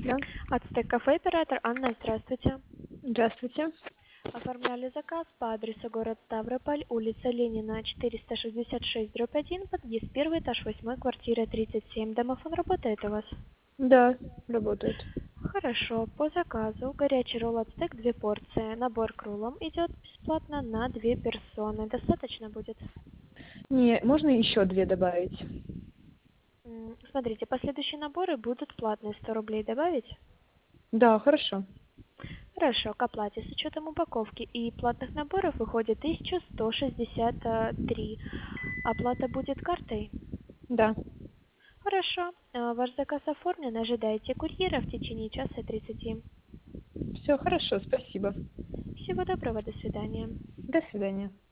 Да, Ацтек кафе, оператор Анна, здравствуйте. здравствуйте. Оформляли заказ по адресу город Ставрополь, улица Ленина, 466/1, подъезд 1, этаж 8, квартира 37. Домофон работает у вас? Да, работает. Хорошо, по заказу горячий ролл ацтек 2 порции. Набор к роллам идет бесплатно на 2 персоны. Достаточно будет? Не, можно еще 2 добавить? Смотрите, последующие наборы будут платные, 100 рублей добавить? Да, хорошо. Хорошо, к оплате с учетом упаковки и платных наборов выходит 1163. Оплата будет картой? Да. Хорошо, ваш заказ оформлен, ожидайте курьера в течение часа 30. Все хорошо, спасибо. Всего доброго, до свидания. До свидания.